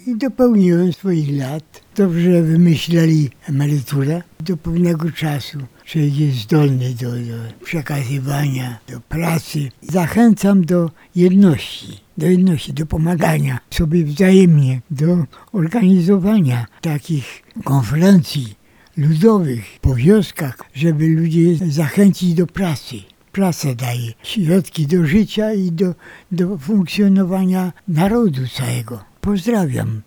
I dopełniłem swoich lat. Dobrze wymyśleli emeryturę do pewnego czasu. Człowiek jest zdolny do przekazywania, do pracy. Zachęcam do jedności, do pomagania sobie wzajemnie, do organizowania takich konferencji ludowych po wioskach, żeby ludzi zachęcić do pracy. Praca daje środki do życia i do funkcjonowania narodu całego. Pozdrawiam